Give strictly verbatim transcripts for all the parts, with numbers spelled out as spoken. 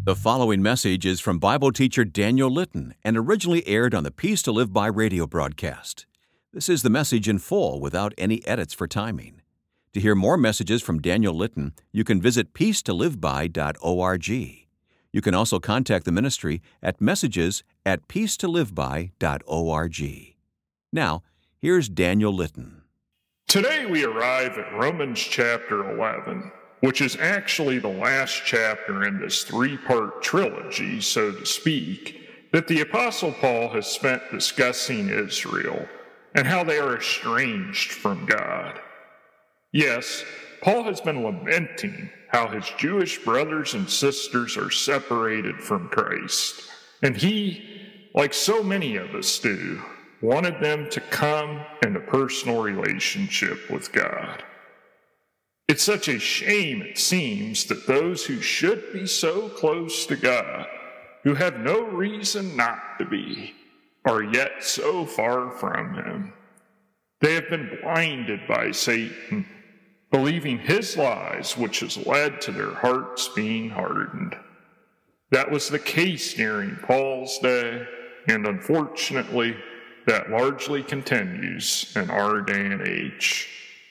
The following message is from Bible teacher Daniel Litton and originally aired on the Peace to Live By radio broadcast. This is the message in full without any edits for timing. To hear more messages from Daniel Litton, you can visit peace to live by dot org. You can also contact the ministry at messages at peace to live by dot org. Now, here's Daniel Litton. Today we arrive at Romans chapter eleven, which is actually the last chapter in this three-part trilogy, so to speak, that the Apostle Paul has spent discussing Israel and how they are estranged from God. Yes, Paul has been lamenting how his Jewish brothers and sisters are separated from Christ, and he, like so many of us do, wanted them to come in a personal relationship with God. It's such a shame, it seems, that those who should be so close to God, who have no reason not to be, are yet so far from Him. They have been blinded by Satan, believing his lies, which has led to their hearts being hardened. That was the case during Paul's day, and unfortunately, that largely continues in our day and age.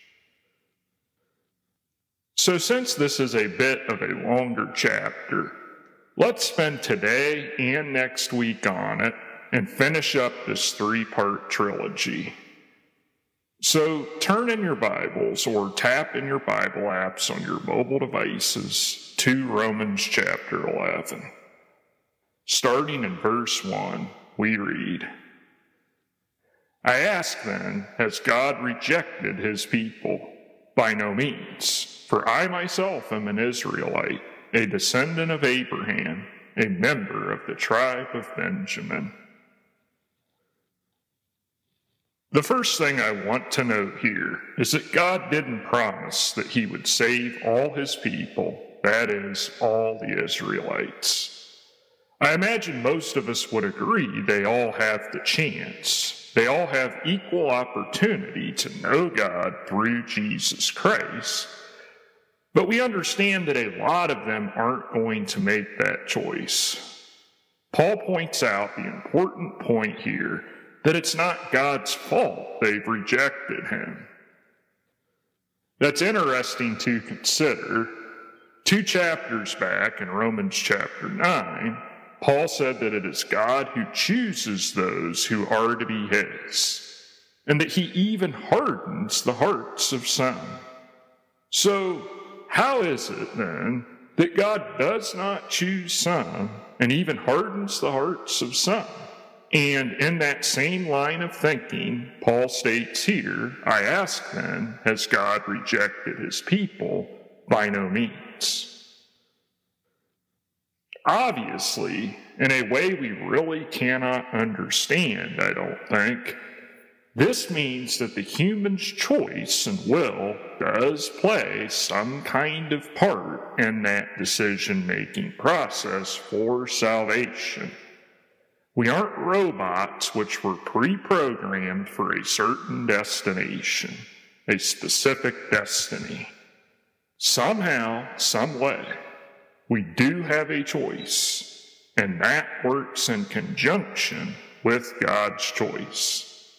So since this is a bit of a longer chapter, let's spend today and next week on it and finish up this three-part trilogy. So turn in your Bibles or tap in your Bible apps on your mobile devices to Romans chapter eleven. Starting in verse one, we read, I ask then, has God rejected his people? By no means, for I myself am an Israelite, a descendant of Abraham, a member of the tribe of Benjamin. The first thing I want to note here is that God didn't promise that he would save all his people, that is, all the Israelites. I imagine most of us would agree they all have the chance. They all have equal opportunity to know God through Jesus Christ, but we understand that a lot of them aren't going to make that choice. Paul points out the important point here that it's not God's fault they've rejected him. That's interesting to consider. Two chapters back in Romans chapter nine, Paul said that it is God who chooses those who are to be his, and that he even hardens the hearts of some. So, how is it then that God does not choose some and even hardens the hearts of some? And in that same line of thinking, Paul states here, I ask then, has God rejected his people? By no means. Obviously, in a way we really cannot understand, I don't think, this means that the human's choice and will does play some kind of part in that decision-making process for salvation. We aren't robots which were pre-programmed for a certain destination, a specific destiny. Somehow, some way, we do have a choice, and that works in conjunction with God's choice.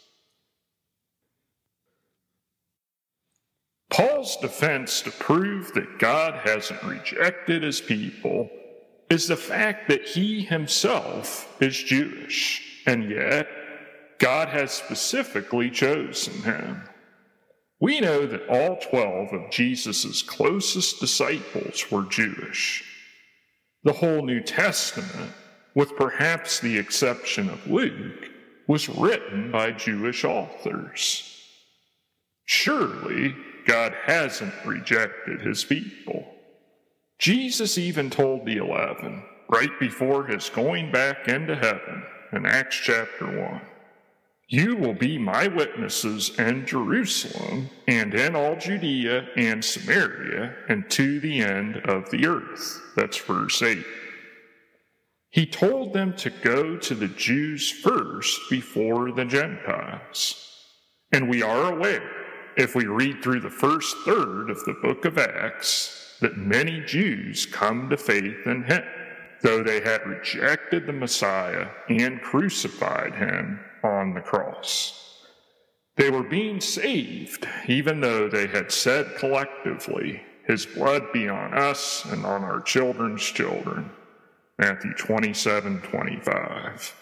Paul's defense to prove that God hasn't rejected his people is the fact that he himself is Jewish, and yet God has specifically chosen him. We know that all twelve of Jesus' closest disciples were Jewish. The whole New Testament, with perhaps the exception of Luke, was written by Jewish authors. Surely, God hasn't rejected his people. Jesus even told the eleven, right before his going back into heaven, in Acts chapter one, you will be my witnesses in Jerusalem and in all Judea and Samaria and to the end of the earth. That's verse eight. He told them to go to the Jews first before the Gentiles. And we are aware, if we read through the first third of the book of Acts, that many Jews come to faith in him. though they had rejected the Messiah and crucified him on the cross. They were being saved, even though they had said collectively, "His blood be on us and on our children's children." Matthew twenty-seven twenty-five.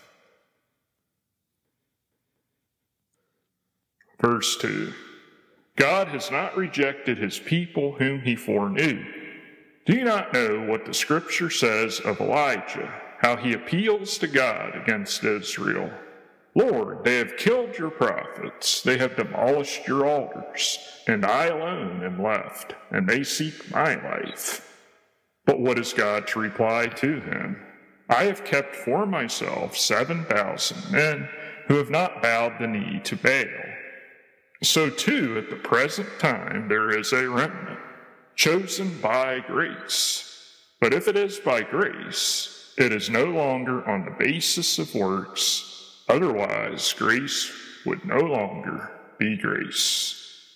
Verse two. God has not rejected his people whom he foreknew. Do you not know what the scripture says of Elijah, how he appeals to God against Israel? "Lord, they have killed your prophets, they have demolished your altars, and I alone am left, and they seek my life." But what is God to reply to him? "I have kept for myself seven thousand men who have not bowed the knee to Baal." So too, at the present time, there is a remnant, chosen by grace. But if it is by grace, it is no longer on the basis of works. Otherwise, grace would no longer be grace.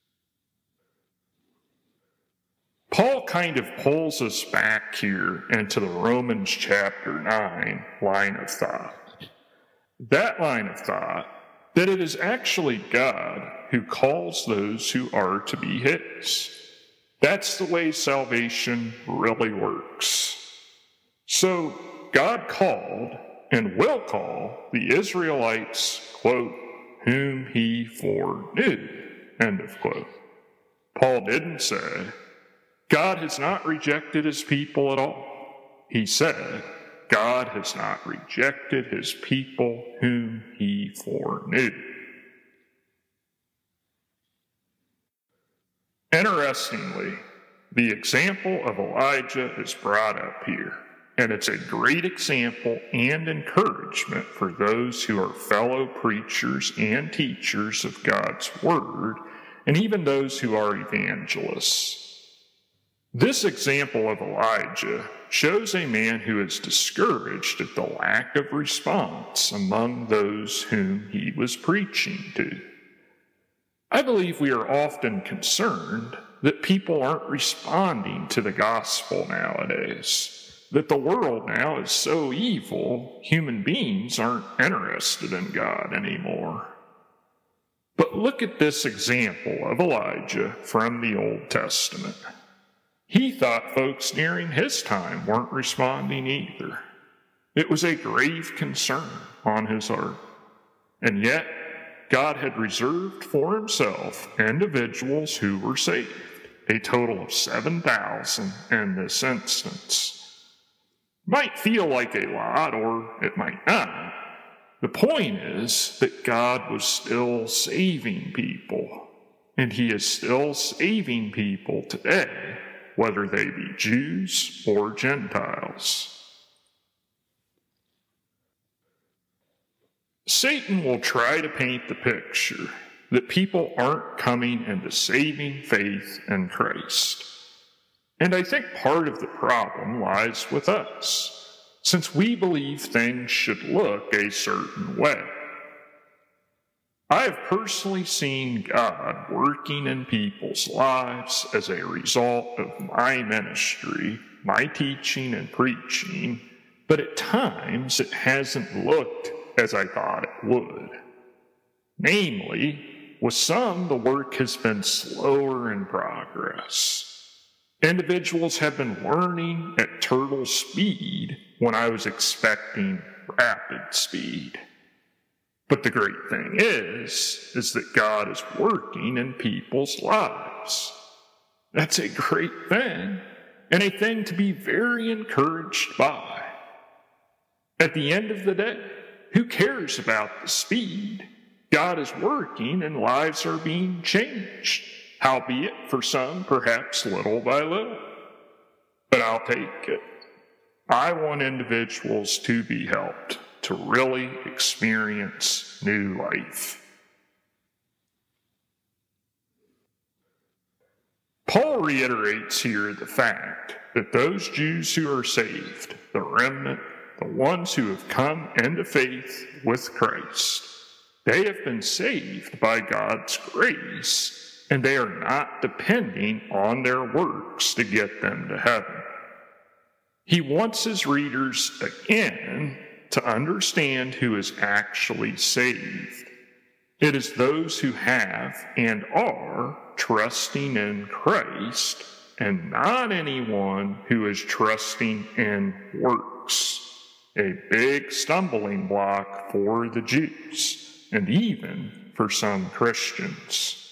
Paul kind of pulls us back here into the Romans chapter nine line of thought. That line of thought, that it is actually God who calls those who are to be his. That's the way salvation really works. So God called and will call the Israelites, quote, "whom he foreknew," end of quote. Paul didn't say, God has not rejected his people at all. He said, God has not rejected his people whom he foreknew. Interestingly, the example of Elijah is brought up here, and it's a great example and encouragement for those who are fellow preachers and teachers of God's word, and even those who are evangelists. This example of Elijah shows a man who is discouraged at the lack of response among those whom he was preaching to. I believe we are often concerned that people aren't responding to the gospel nowadays, that the world now is so evil, human beings aren't interested in God anymore. But look at this example of Elijah from the Old Testament. He thought folks nearing his time weren't responding either. It was a grave concern on his heart. And yet, God had reserved for himself individuals who were saved, a total of seven thousand in this instance. Might feel like a lot, or it might not. The point is that God was still saving people, and he is still saving people today, whether they be Jews or Gentiles. Satan will try to paint the picture that people aren't coming into saving faith in Christ. And I think part of the problem lies with us, since we believe things should look a certain way. I have personally seen God working in people's lives as a result of my ministry, my teaching and preaching, but at times it hasn't looked as I thought it would. Namely, with some, the work has been slower in progress. Individuals have been learning at turtle speed when I was expecting rapid speed. But the great thing is, is that God is working in people's lives. That's a great thing, and a thing to be very encouraged by. At the end of the day, who cares about the speed? God is working and lives are being changed, howbeit for some, perhaps little by little. But I'll take it. I want individuals to be helped to really experience new life. Paul reiterates here the fact that those Jews who are saved, the remnant, the ones who have come into faith with Christ, they have been saved by God's grace, and they are not depending on their works to get them to heaven. He wants his readers, again, to understand who is actually saved. It is those who have and are trusting in Christ, and not anyone who is trusting in works, a big stumbling block for the Jews, and even for some Christians.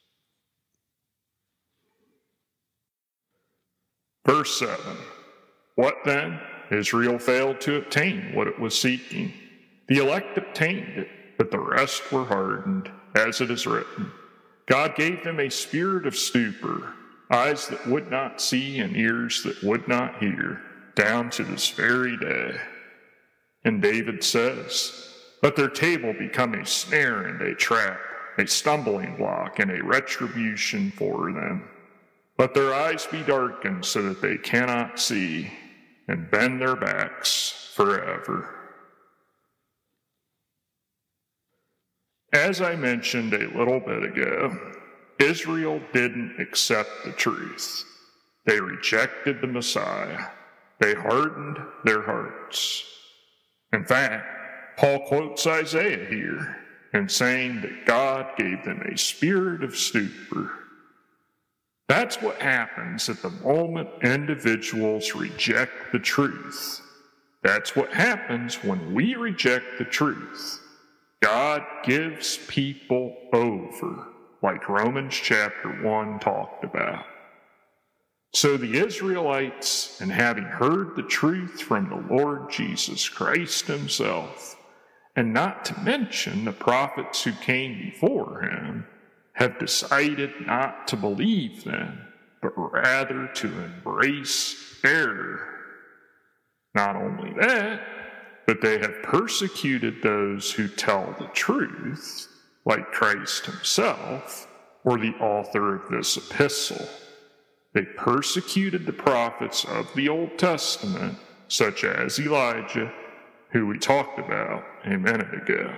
Verse seven. What then? Israel failed to obtain what it was seeking. The elect obtained it, but the rest were hardened, as it is written. God gave them a spirit of stupor, eyes that would not see and ears that would not hear, down to this very day. And David says, let their table become a snare and a trap, a stumbling block and a retribution for them. Let their eyes be darkened so that they cannot see, and bend their backs forever. As I mentioned a little bit ago, Israel didn't accept the truth. They rejected the Messiah. They hardened their hearts. In fact, Paul quotes Isaiah here in saying that God gave them a spirit of stupor. That's what happens at the moment individuals reject the truth. That's what happens when we reject the truth. God gives people over, like Romans chapter one talked about. So the Israelites, and having heard the truth from the Lord Jesus Christ himself, and not to mention the prophets who came before him, have decided not to believe them, but rather to embrace error. Not only that, but they have persecuted those who tell the truth, like Christ himself, or the author of this epistle. They persecuted the prophets of the Old Testament, such as Elijah, who we talked about a minute ago.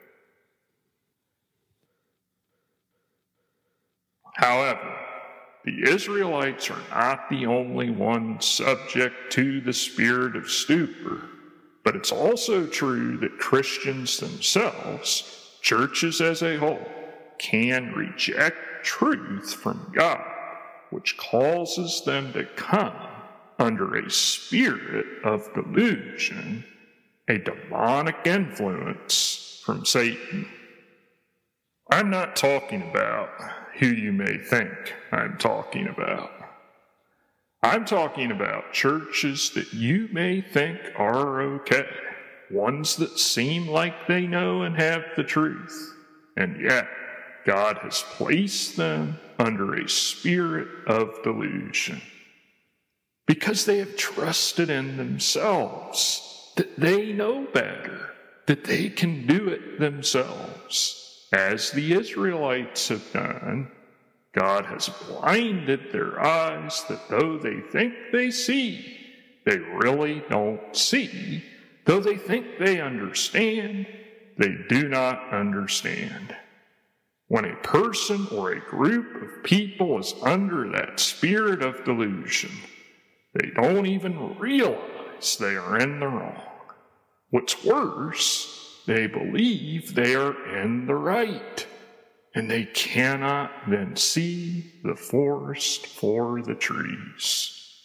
However, the Israelites are not the only ones subject to the spirit of stupor, but it's also true that Christians themselves, churches as a whole, can reject truth from God, which causes them to come under a spirit of delusion, a demonic influence from Satan. I'm not talking about who you may think I'm talking about. I'm talking about churches that you may think are okay, ones that seem like they know and have the truth, and yet God has placed them under a spirit of delusion because they have trusted in themselves, that they know better, that they can do it themselves. As the Israelites have done, God has blinded their eyes that though they think they see, they really don't see. Though they think they understand, they do not understand. When a person or a group of people is under that spirit of delusion, they don't even realize they are in the wrong. What's worse, they believe they are in the right, and they cannot then see the forest for the trees.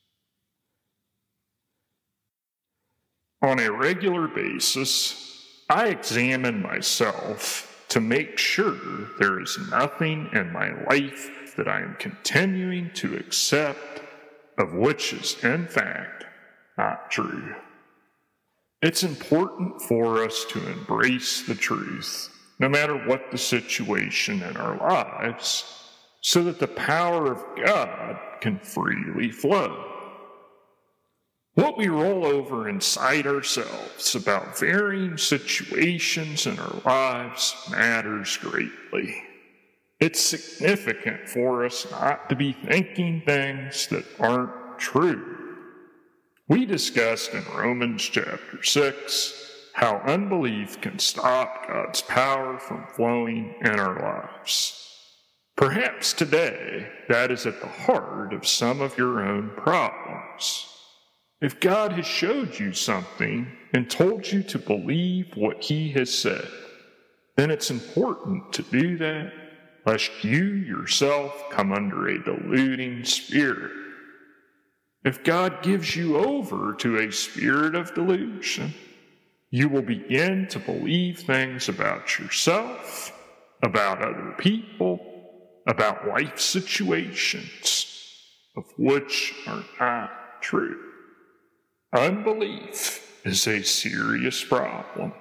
On a regular basis, I examine myself to make sure there is nothing in my life that I am continuing to accept of which is in fact not true. It's important for us to embrace the truth, no matter what the situation in our lives, so that the power of God can freely flow. What we roll over inside ourselves about varying situations in our lives matters greatly. It's significant for us not to be thinking things that aren't true. We discussed in Romans chapter six how unbelief can stop God's power from flowing in our lives. Perhaps today that is at the heart of some of your own problems. If God has showed you something and told you to believe what he has said, then it's important to do that, lest you yourself come under a deluding spirit. If God gives you over to a spirit of delusion, you will begin to believe things about yourself, about other people, about life situations, of which are not true. Unbelief is a serious problem.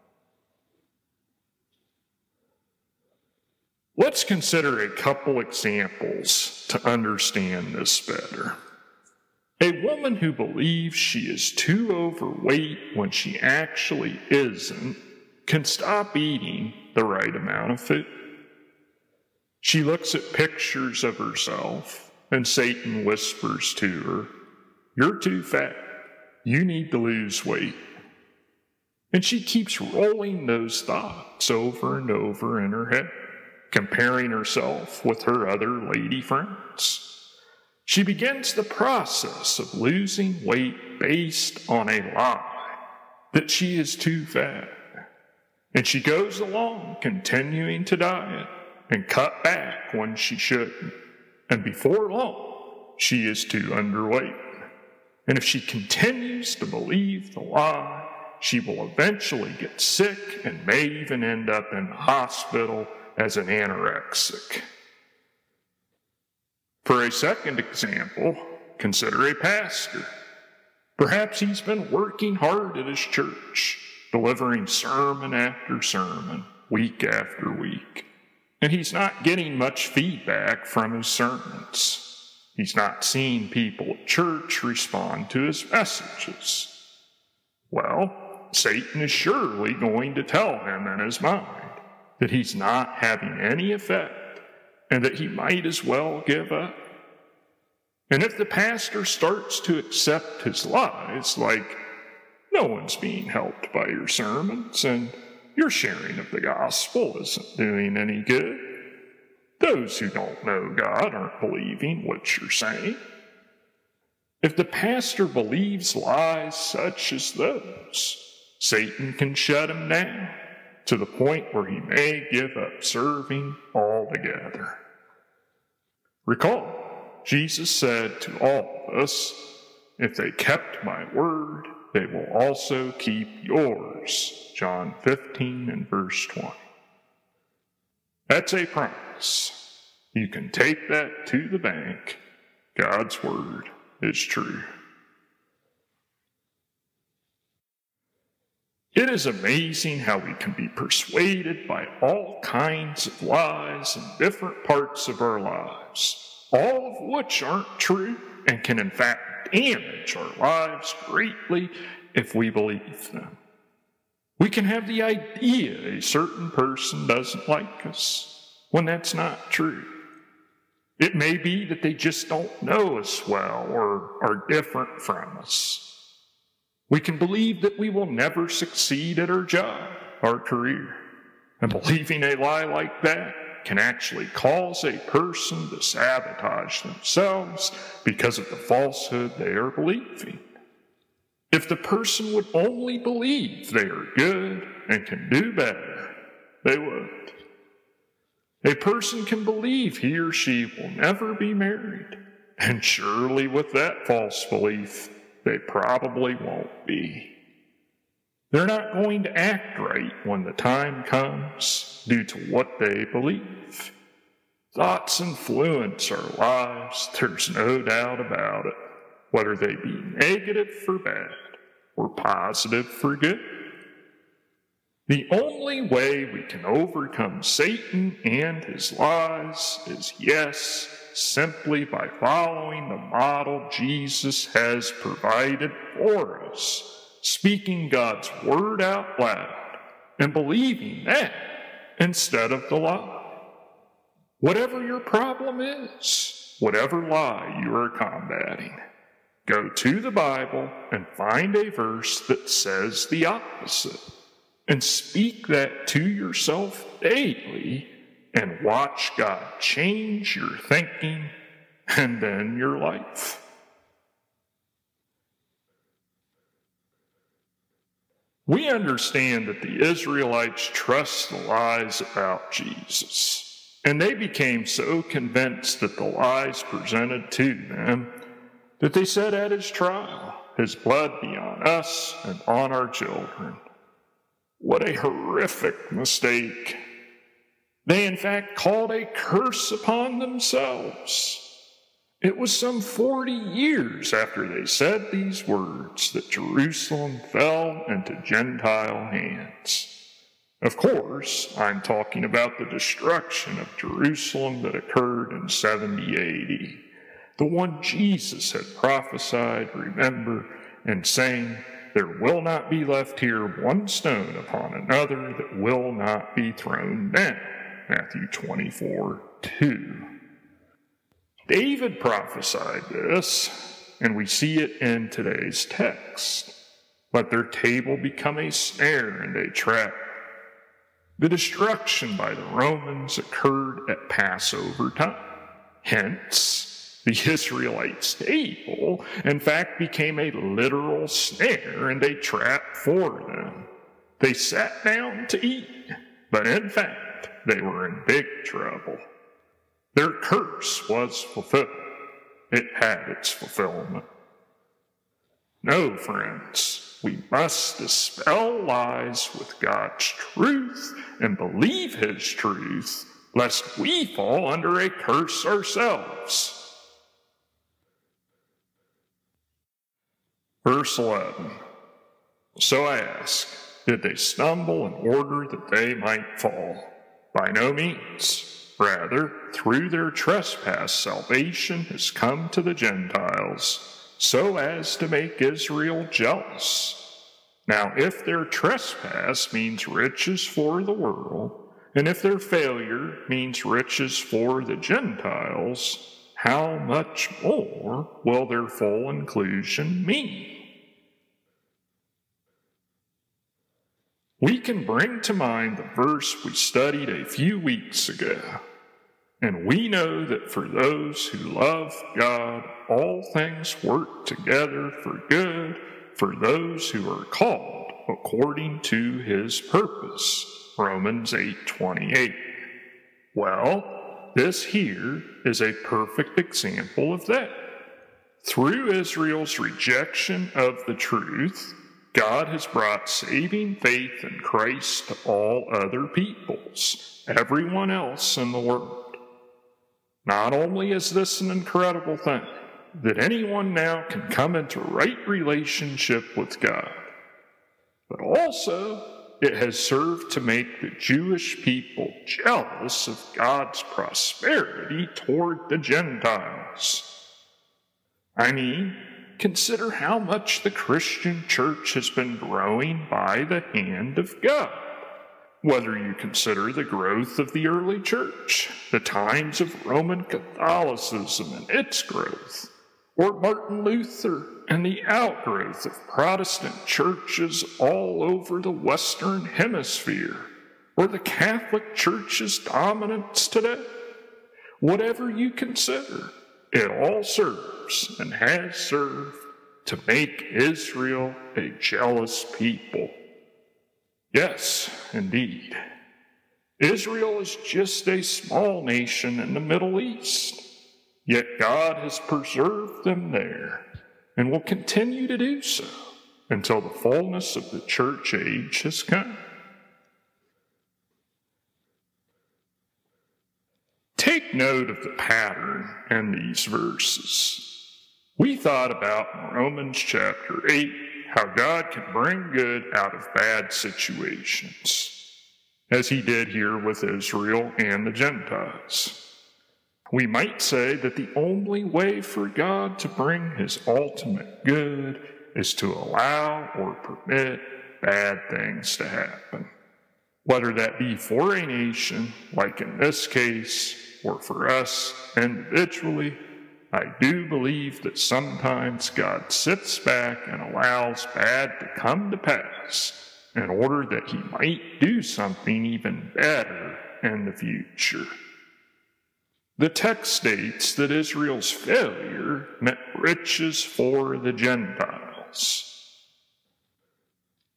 Let's consider a couple examples to understand this better. A woman who believes she is too overweight when she actually isn't can stop eating the right amount of food. She looks at pictures of herself, and Satan whispers to her, "You're too fat. You need to lose weight." And she keeps rolling those thoughts over and over in her head, comparing herself with her other lady friends. She begins the process of losing weight based on a lie that she is too fat. And she goes along continuing to diet and cut back when she shouldn't. And before long, she is too underweight. And if she continues to believe the lie, she will eventually get sick and may even end up in the hospital as an anorexic. For a second example, consider a pastor. Perhaps he's been working hard at his church, delivering sermon after sermon, week after week, and he's not getting much feedback from his sermons. He's not seeing people at church respond to his messages. Well, Satan is surely going to tell him in his mind that he's not having any effect and that he might as well give up. And if the pastor starts to accept his lies, like, "No one's being helped by your sermons, and your sharing of the gospel isn't doing any good. Those who don't know God aren't believing what you're saying." If the pastor believes lies such as those, Satan can shut him down to the point where he may give up serving altogether. Recall, Jesus said to all of us, "If they kept my word, they will also keep yours." John fifteen and verse twenty. That's a promise. You can take that to the bank. God's word is true. It is amazing how we can be persuaded by all kinds of lies in different parts of our lives, all of which aren't true and can in fact damage our lives greatly if we believe them. We can have the idea a certain person doesn't like us when that's not true. It may be that they just don't know us well or are different from us. We can believe that we will never succeed at our job, our career. And believing a lie like that can actually cause a person to sabotage themselves because of the falsehood they are believing. If the person would only believe they are good and can do better, they would. A person can believe he or she will never be married, and surely with that false belief, they probably won't be. They're not going to act right when the time comes due to what they believe. Thoughts influence our lives, there's no doubt about it, whether they be negative for bad or positive for good. The only way we can overcome Satan and his lies is, yes, simply by following the model Jesus has provided for us, speaking God's word out loud and believing that instead of the lie. Whatever your problem is, whatever lie you are combating, go to the Bible and find a verse that says the opposite, and speak that to yourself daily, and watch God change your thinking and then your life. We understand that the Israelites trust the lies about Jesus, and they became so convinced that the lies presented to them that they said at his trial, "His blood be on us and on our children." What a horrific mistake. They in fact called a curse upon themselves. It was some forty years after they said these words that Jerusalem fell into Gentile hands. Of course, I'm talking about the destruction of Jerusalem that occurred in seventy A D, the one Jesus had prophesied, remember, and saying, "There will not be left here one stone upon another that will not be thrown down." Matthew twenty-four two. David prophesied this, and we see it in today's text. "Let their table become a snare and a trap." The destruction by the Romans occurred at Passover time. Hence, the Israelites' table, in fact, became a literal snare and a trap for them. They sat down to eat, but in fact, they were in big trouble. Their curse was fulfilled. It had its fulfillment. No, friends, we must dispel lies with God's truth and believe his truth, lest we fall under a curse ourselves. Verse eleven. So I ask, did they stumble in order that they might fall? By no means. Rather, through their trespass, salvation has come to the Gentiles, so as to make Israel jealous. Now, if their trespass means riches for the world, and if their failure means riches for the Gentiles, how much more will their full inclusion mean? We can bring to mind the verse we studied a few weeks ago. And we know that for those who love God, all things work together for good for those who are called according to his purpose. Romans eight twenty-eight. Well, this here is a perfect example of that. Through Israel's rejection of the truth, God has brought saving faith in Christ to all other peoples, everyone else in the world. Not only is this an incredible thing, that anyone now can come into right relationship with God, but also it has served to make the Jewish people jealous of God's prosperity toward the Gentiles. I mean, consider how much the Christian church has been growing by the hand of God. Whether you consider the growth of the early church, the times of Roman Catholicism and its growth, or Martin Luther and the outgrowth of Protestant churches all over the Western Hemisphere, or the Catholic Church's dominance today. Whatever you consider, it all serves and has served to make Israel a jealous people. Yes, indeed. Israel is just a small nation in the Middle East, yet God has preserved them there and will continue to do so until the fullness of the church age has come. Take note of the pattern in these verses. We thought about in Romans chapter eight how God can bring good out of bad situations, as he did here with Israel and the Gentiles. We might say that the only way for God to bring his ultimate good is to allow or permit bad things to happen, whether that be for a nation, like in this case, or for us individually. I do believe that sometimes God sits back and allows bad to come to pass in order that he might do something even better in the future. The text states that Israel's failure meant riches for the Gentiles.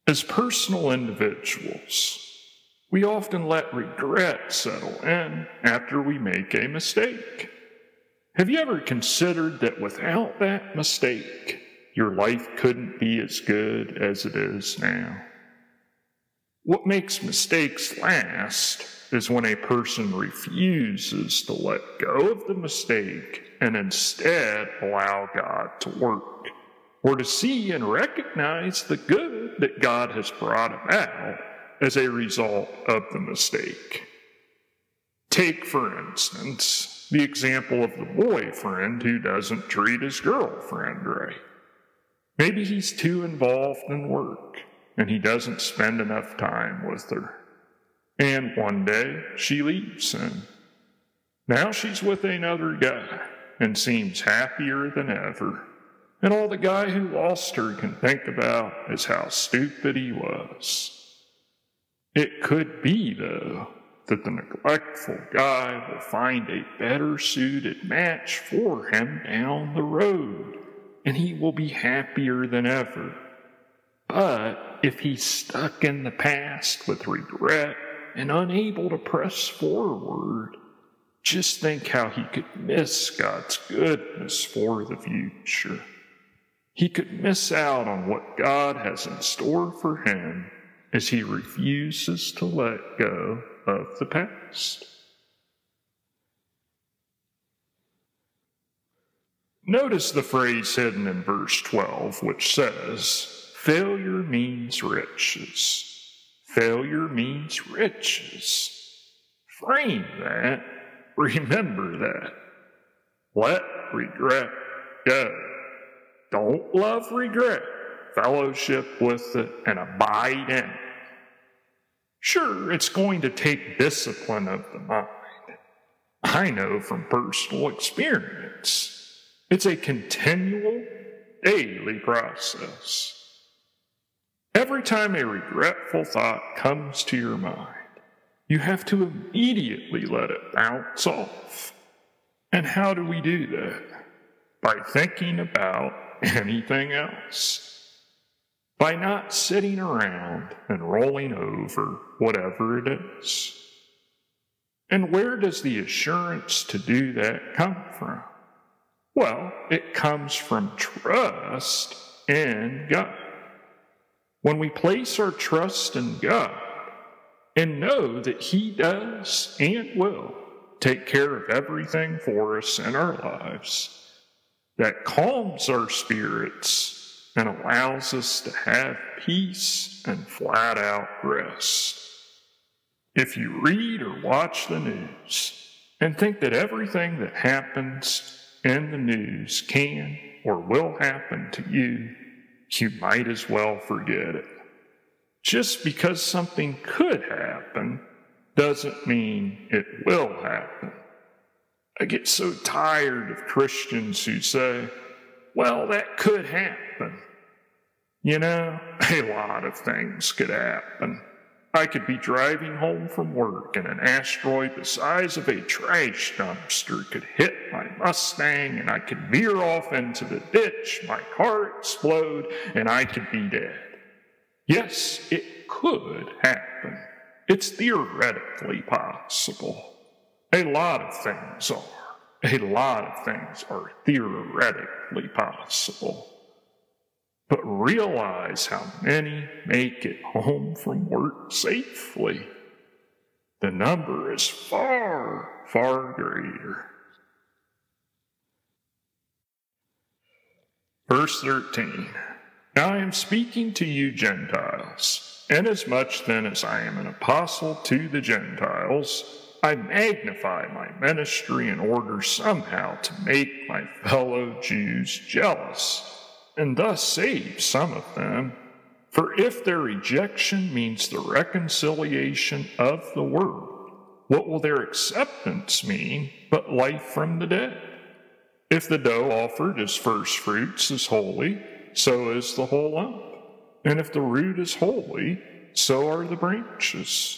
As personal individuals, we often let regret settle in after we make a mistake. Have you ever considered that without that mistake, your life couldn't be as good as it is now? What makes mistakes last is when a person refuses to let go of the mistake and instead allow God to work, or to see and recognize the good that God has brought about as a result of the mistake. Take, for instance, the example of the boyfriend who doesn't treat his girlfriend right. Maybe he's too involved in work, and he doesn't spend enough time with her. And one day, she leaves him. Now she's with another guy, and seems happier than ever. And all the guy who lost her can think about is how stupid he was. It could be, though, that the neglectful guy will find a better suited match for him down the road, and he will be happier than ever. But if he's stuck in the past with regret and unable to press forward, just think how he could miss God's goodness for the future. He could miss out on what God has in store for him as he refuses to let go of the past. Notice the phrase hidden in verse twelve, which says, failure means riches. Failure means riches. Frame that. Remember that. Let regret go. Don't love regret. Fellowship with it and abide in it. Sure, it's going to take discipline of the mind. I know from personal experience. It's a continual, daily process. Every time a regretful thought comes to your mind, you have to immediately let it bounce off. And how do we do that? By thinking about anything else. By not sitting around and rolling over whatever it is. And where does the assurance to do that come from? Well, it comes from trust in God. When we place our trust in God and know that He does and will take care of everything for us in our lives, that calms our spirits and allows us to have peace and flat out rest. If you read or watch the news and think that everything that happens in the news can or will happen to you, you might as well forget it. Just because something could happen doesn't mean it will happen. I get so tired of Christians who say, well, that could happen. You know, a lot of things could happen. I could be driving home from work and an asteroid the size of a trash dumpster could hit my Mustang and I could veer off into the ditch, my car explode, and I could be dead. Yes, it could happen. It's theoretically possible. A lot of things are. A lot of things are theoretically possible. But realize how many make it home from work safely. The number is far, far greater. Verse thirteen. Now I am speaking to you Gentiles, inasmuch then as I am an apostle to the Gentiles, I magnify my ministry in order somehow to make my fellow Jews jealous, and thus save some of them. For if their rejection means the reconciliation of the world, what will their acceptance mean but life from the dead? If the dough offered as first fruits is holy, so is the whole lump. And if the root is holy, so are the branches.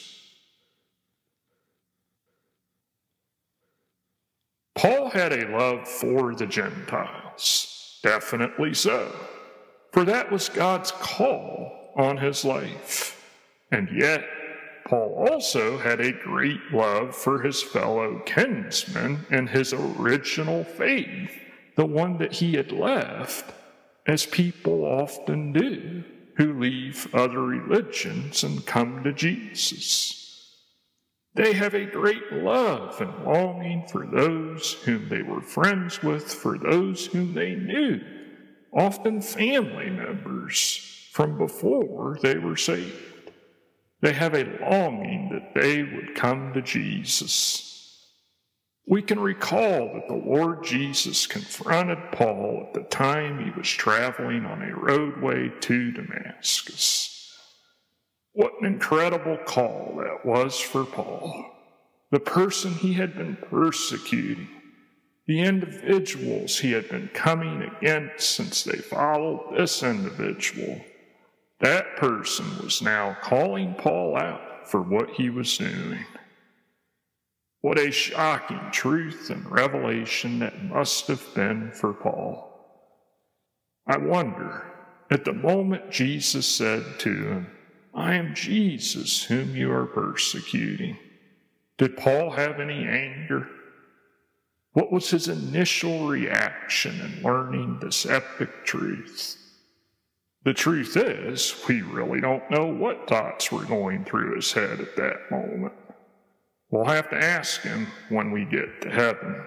Paul had a love for the Gentiles. Definitely so. For that was God's call on his life. And yet, Paul also had a great love for his fellow kinsmen and his original faith, the one that he had left, as people often do who leave other religions and come to Jesus. They have a great love and longing for those whom they were friends with, for those whom they knew, often family members from before they were saved. They have a longing that they would come to Jesus. We can recall that the Lord Jesus confronted Paul at the time he was traveling on a roadway to Damascus. What an incredible call that was for Paul, the person he had been persecuting, the individuals he had been coming against since they followed this individual. That person was now calling Paul out for what he was doing. What a shocking truth and revelation that must have been for Paul. I wonder, at the moment Jesus said to him, "I am Jesus whom you are persecuting," did Paul have any anger? What was his initial reaction in learning this epic truth? The truth is, we really don't know what thoughts were going through his head at that moment. We'll have to ask him when we get to heaven.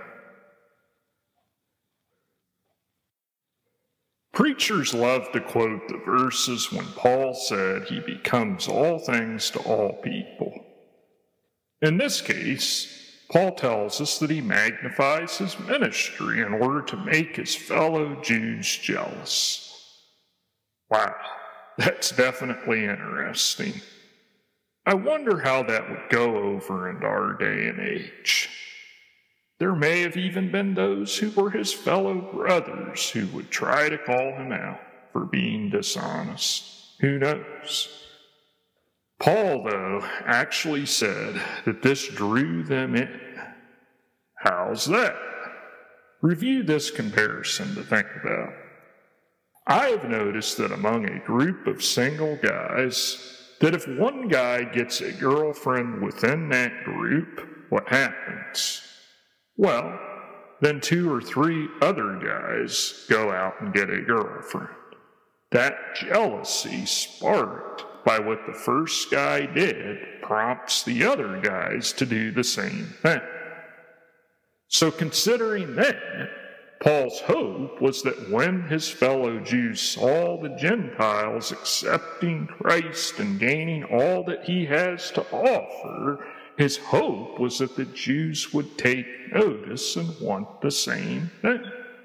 Preachers love to quote the verses when Paul said he becomes all things to all people. In this case, Paul tells us that he magnifies his ministry in order to make his fellow Jews jealous. Wow, that's definitely interesting. I wonder how that would go over in our day and age. There may have even been those who were his fellow brothers who would try to call him out for being dishonest. Who knows? Paul, though, actually said that this drew them in. How's that? Review this comparison to think about. I have noticed that among a group of single guys, that if one guy gets a girlfriend within that group, what happens? Well, then two or three other guys go out and get a girlfriend. That jealousy sparked by what the first guy did prompts the other guys to do the same thing. So considering that, Paul's hope was that when his fellow Jews saw the Gentiles accepting Christ and gaining all that he has to offer, his hope was that the Jews would take notice and want the same thing.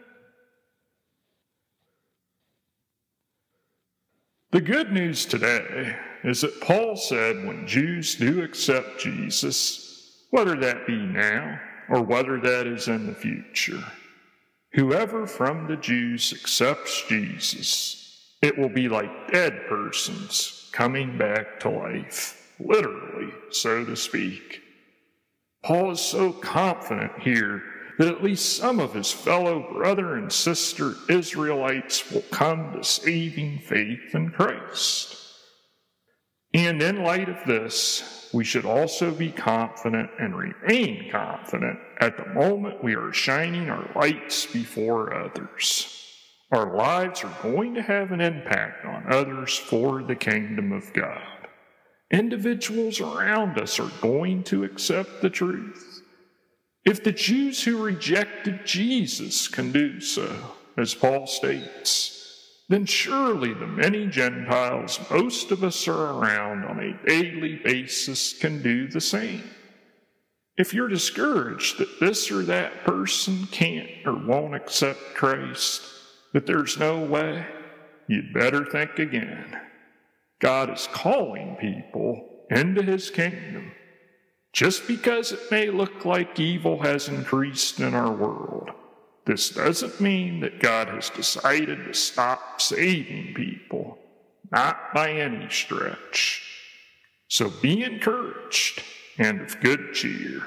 The good news today is that Paul said when Jews do accept Jesus, whether that be now or whether that is in the future, whoever from the Jews accepts Jesus, it will be like dead persons coming back to life, literally, so to speak. Paul is so confident here that at least some of his fellow brother and sister Israelites will come to saving faith in Christ. And in light of this, we should also be confident and remain confident at the moment we are shining our lights before others. Our lives are going to have an impact on others for the kingdom of God. Individuals around us are going to accept the truth. If the Jews who rejected Jesus can do so, as Paul states, then surely the many Gentiles most of us are around on a daily basis can do the same. If you're discouraged that this or that person can't or won't accept Christ, that there's no way, you'd better think again. God is calling people into his kingdom. Just because it may look like evil has increased in our world, this doesn't mean that God has decided to stop saving people, not by any stretch. So be encouraged and of good cheer.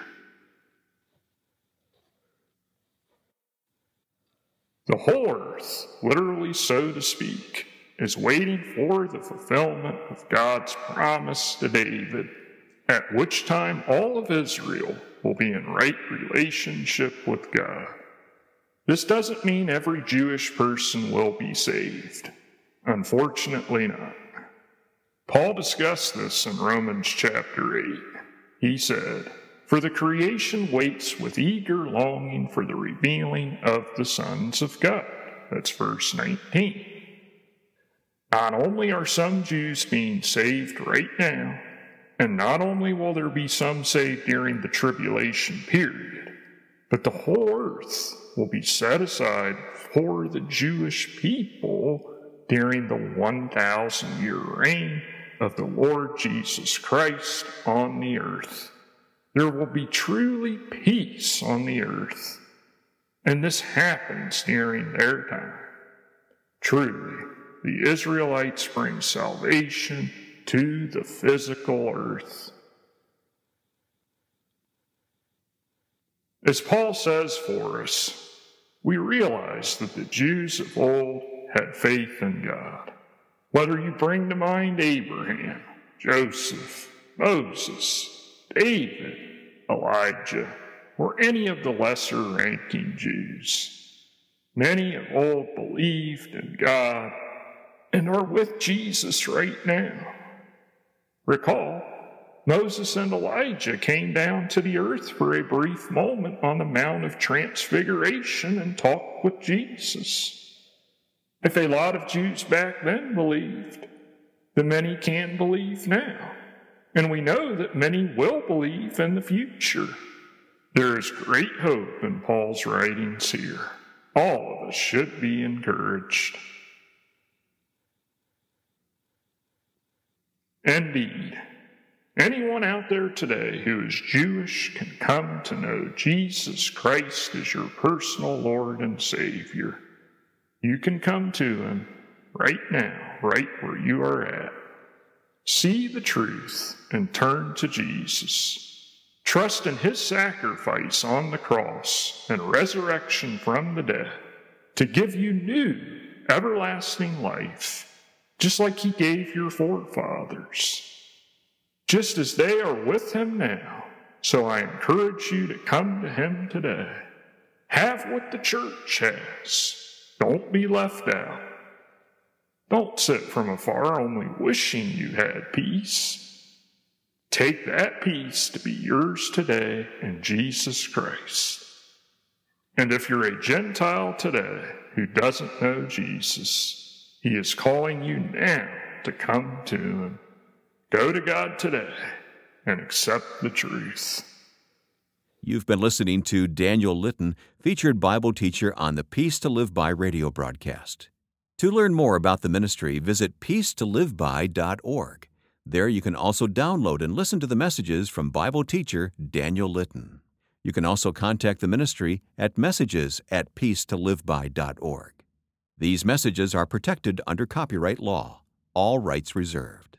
The whole earth, literally so to speak, is waiting for the fulfillment of God's promise to David, at which time all of Israel will be in right relationship with God. This doesn't mean every Jewish person will be saved. Unfortunately not. Paul discussed this in Romans chapter eight. He said, "For the creation waits with eager longing for the revealing of the sons of God." That's verse nineteen. Not only are some Jews being saved right now, and not only will there be some saved during the tribulation period, but the whole earth will be set aside for the Jewish people during the one thousand year reign of the Lord Jesus Christ on the earth. There will be truly peace on the earth, and this happens during their time. Truly, the Israelites bring salvation to the physical earth. As Paul says for us, we realize that the Jews of old had faith in God. Whether you bring to mind Abraham, Joseph, Moses, David, Elijah, or any of the lesser-ranking Jews, many of old believed in God and are with Jesus right now. Recall, Moses and Elijah came down to the earth for a brief moment on the Mount of Transfiguration and talked with Jesus. If a lot of Jews back then believed, then many can believe now. And we know that many will believe in the future. There is great hope in Paul's writings here. All of us should be encouraged. Indeed, anyone out there today who is Jewish can come to know Jesus Christ as your personal Lord and Savior. You can come to Him right now, right where you are at. See the truth and turn to Jesus. Trust in His sacrifice on the cross and resurrection from the dead to give you new, everlasting life, just like He gave your forefathers. Just as they are with Him now, so I encourage you to come to Him today. Have what the church has. Don't be left out. Don't sit from afar only wishing you had peace. Take that peace to be yours today in Jesus Christ. And if you're a Gentile today who doesn't know Jesus, He is calling you now to come to Him. Go to God today and accept the truth. You've been listening to Daniel Litton, featured Bible teacher on the Peace to Live By radio broadcast. To learn more about the ministry, visit peace to live by dot org. There you can also download and listen to the messages from Bible teacher Daniel Litton. You can also contact the ministry at messages at peace to live by dot org. These messages are protected under copyright law. All rights reserved.